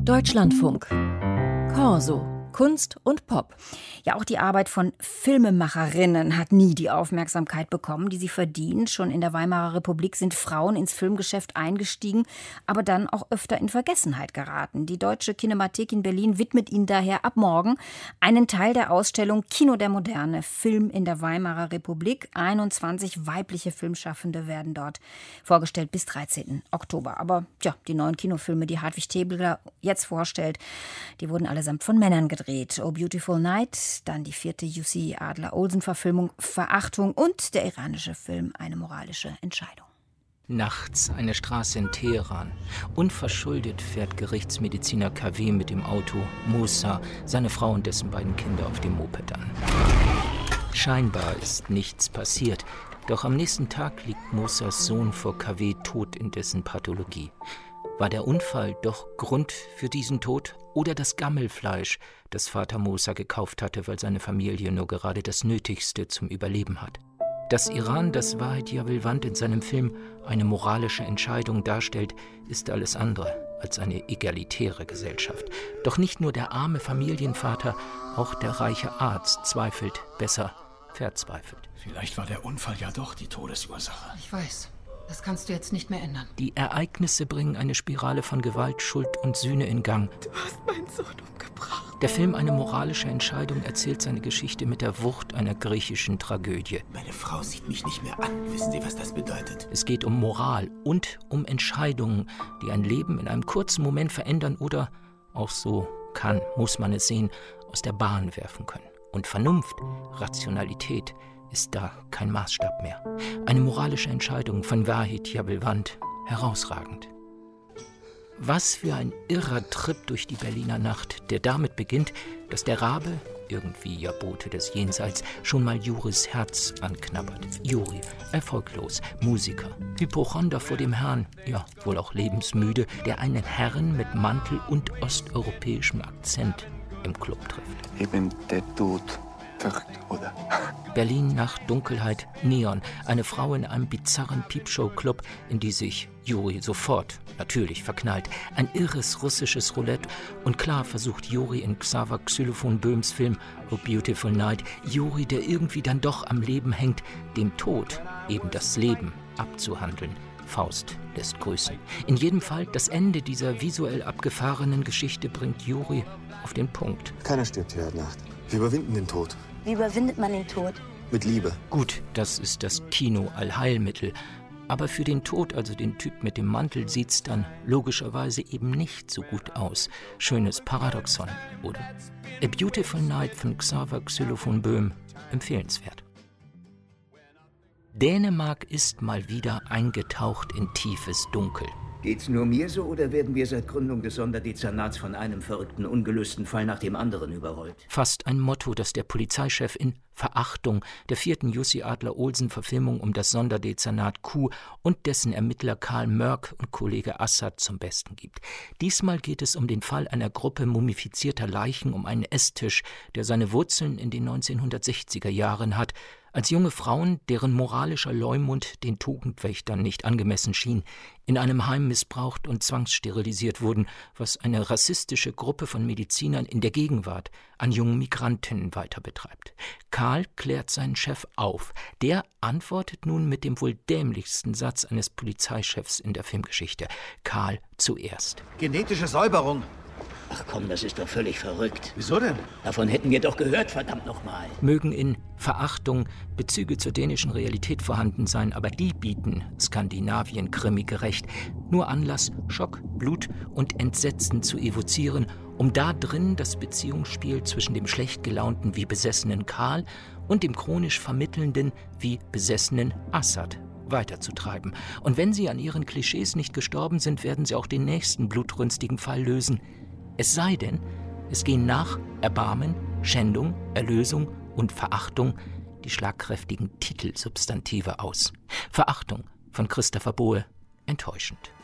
Deutschlandfunk. Corso. Kunst und Pop. Ja, auch die Arbeit von Filmemacherinnen hat nie die Aufmerksamkeit bekommen, die sie verdient. Schon in der Weimarer Republik sind Frauen ins Filmgeschäft eingestiegen, aber dann auch öfter in Vergessenheit geraten. Die Deutsche Kinemathek in Berlin widmet ihnen daher ab morgen einen Teil der Ausstellung Kino der Moderne, Film in der Weimarer Republik. 21 weibliche Filmschaffende werden dort vorgestellt bis 13. Oktober. Aber ja, die neuen Kinofilme, die Hartwig Tebler jetzt vorstellt, die wurden allesamt von Männern gedreht. Oh Beautiful Night, dann die 4. Jussi Adler-Olsen-Verfilmung Verachtung und der iranische Film Eine moralische Entscheidung. Nachts eine Straße in Teheran. Unverschuldet fährt Gerichtsmediziner KW mit dem Auto Musa, seine Frau und dessen beiden Kinder auf dem Moped an. Scheinbar ist nichts passiert, doch am nächsten Tag liegt Musas Sohn vor KW tot in dessen Pathologie. War der Unfall doch Grund für diesen Tod oder das Gammelfleisch, das Vater Musa gekauft hatte, weil seine Familie nur gerade das Nötigste zum Überleben hat? Dass Iran das Wahed Yavelwand in seinem Film eine moralische Entscheidung darstellt, ist alles andere als eine egalitäre Gesellschaft. Doch nicht nur der arme Familienvater, auch der reiche Arzt zweifelt, besser verzweifelt. Vielleicht war der Unfall ja doch die Todesursache. Ich weiß. Das kannst du jetzt nicht mehr ändern. Die Ereignisse bringen eine Spirale von Gewalt, Schuld und Sühne in Gang. Du hast meinen Sohn umgebracht. Der Film Eine moralische Entscheidung erzählt seine Geschichte mit der Wucht einer griechischen Tragödie. Meine Frau sieht mich nicht mehr an. Wissen Sie, was das bedeutet? Es geht um Moral und um Entscheidungen, die ein Leben in einem kurzen Moment verändern oder, auch so muss man es sehen, aus der Bahn werfen können. Und Vernunft, Rationalität ist da kein Maßstab mehr. Eine moralische Entscheidung von Wahed Yavelwand, herausragend. Was für ein irrer Trip durch die Berliner Nacht, der damit beginnt, dass der Rabe, irgendwie ja Bote des Jenseits, schon mal Juris Herz anknabbert. Juri, erfolglos, Musiker, Hypochonder vor dem Herrn, ja, wohl auch lebensmüde, der einen Herrn mit Mantel und osteuropäischem Akzent im Club trifft. Ich bin der Tod. Verrückt, oder? Berlin, Nacht, Dunkelheit, Neon. Eine Frau in einem bizarren Peepshow-Club, in die sich Juri sofort, natürlich, verknallt. Ein irres russisches Roulette. Und klar versucht Juri in Xaver Xylophon Böhms Film Oh Beautiful Night, Juri, der irgendwie dann doch am Leben hängt, dem Tod, eben das Leben, abzuhandeln. Faust lässt grüßen. In jedem Fall, das Ende dieser visuell abgefahrenen Geschichte bringt Juri auf den Punkt. Keiner stirbt hier heute Nacht. Wir überwinden den Tod. Wie überwindet man den Tod? Mit Liebe. Gut, das ist das Kino-Allheilmittel. Aber für den Tod, also den Typ mit dem Mantel, sieht's dann logischerweise eben nicht so gut aus. Schönes Paradoxon, oder? A Beautiful Night von Xaver Xylophon Böhm, empfehlenswert. Dänemark ist mal wieder eingetaucht in tiefes Dunkel. Geht's nur mir so oder werden wir seit Gründung des Sonderdezernats von einem verrückten, ungelösten Fall nach dem anderen überrollt? Fast ein Motto, das der Polizeichef in Verachtung der 4. Jussi Adler-Olsen-Verfilmung um das Sonderdezernat Q und dessen Ermittler Karl Mörk und Kollege Assad zum Besten gibt. Diesmal geht es um den Fall einer Gruppe mumifizierter Leichen um einen Esstisch, der seine Wurzeln in den 1960er Jahren hat, als junge Frauen, deren moralischer Leumund den Tugendwächtern nicht angemessen schien, in einem Heim missbraucht und zwangssterilisiert wurden, was eine rassistische Gruppe von Medizinern in der Gegenwart an jungen Migrantinnen weiter betreibt. Karl klärt seinen Chef auf. Der antwortet nun mit dem wohl dämlichsten Satz eines Polizeichefs in der Filmgeschichte. Karl zuerst. Genetische Säuberung. Ach komm, das ist doch völlig verrückt. Wieso denn? Davon hätten wir doch gehört, verdammt nochmal. Mögen in Verachtung Bezüge zur dänischen Realität vorhanden sein, aber die bieten Skandinavien-Krimi gerecht. Nur Anlass, Schock, Blut und Entsetzen zu evozieren, um da drin das Beziehungsspiel zwischen dem schlecht gelaunten wie besessenen Karl und dem chronisch vermittelnden wie besessenen Assad weiterzutreiben. Und wenn sie an ihren Klischees nicht gestorben sind, werden sie auch den nächsten blutrünstigen Fall lösen. Es sei denn, es gehen nach Erbarmen, Schändung, Erlösung und Verachtung die schlagkräftigen Titelsubstantive aus. Verachtung von Christopher Bohe, enttäuschend.